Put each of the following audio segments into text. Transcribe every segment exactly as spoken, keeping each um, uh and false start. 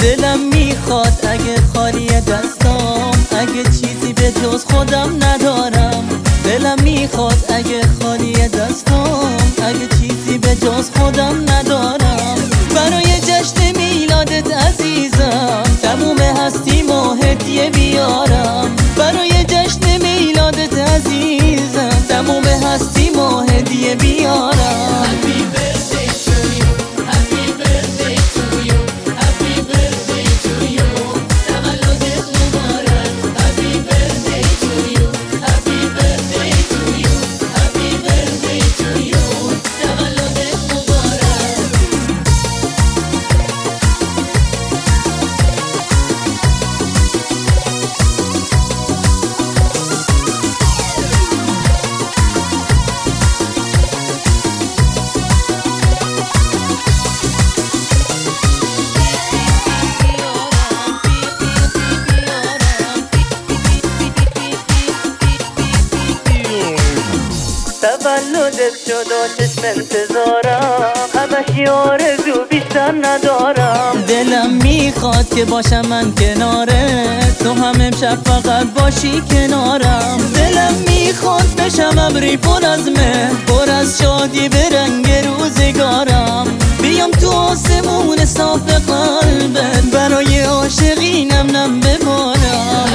دلم میخواد اگه خالی دستام، اگه چیزی به جز خودم ندارم. دلم میخواد اگه خالی دستام، اگه چیزی به جز خودم ندارم. برای جشن میلادت عزیزم تموم هستیمو هدیه بیارم. برای جشن میلادت عزیزم تموم هستیمو هدیه بیارم. تولدت شد و چشم انتظارم، همش آرزو بیشتر ندارم. دلم میخواد که باشم من کنارت، تو هم امشب فقط باشی کنارم. دلم میخواد بشم ابری پر از مهر، پر از شادی به رنگ روزگارم. بیام تو آسمون صاف قلبت، برای عاشقینم نم ببارم.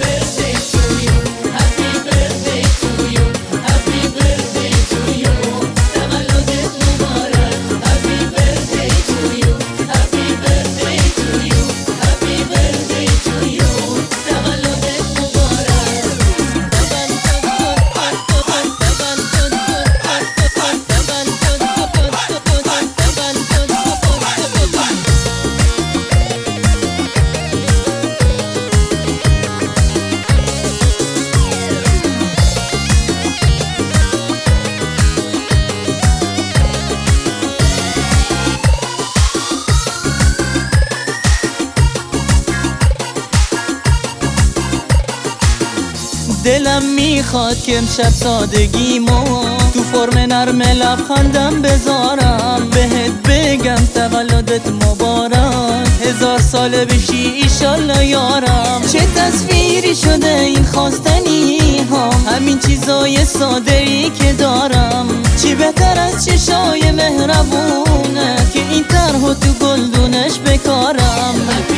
دلم میخواد که امشب سادگیمو تو فرم نرم لبخندم بذارم. بهت بگم تولدت مبارک، هزار ساله بشی ایشالله یارم. چه تصویری شده این خواستنی ها، همین چیزای ساده‌ای که دارم. چی بهتر از چشای مهربونه که این طرحو تو گلدونش بکارم.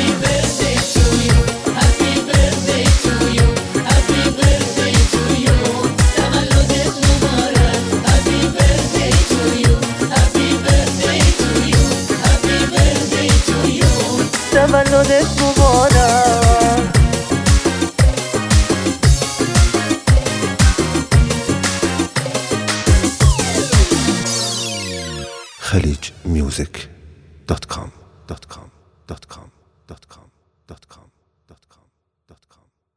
تولدت مبارک. خلیج میوزیک دات کام دات کام دات کام دات کام دات کام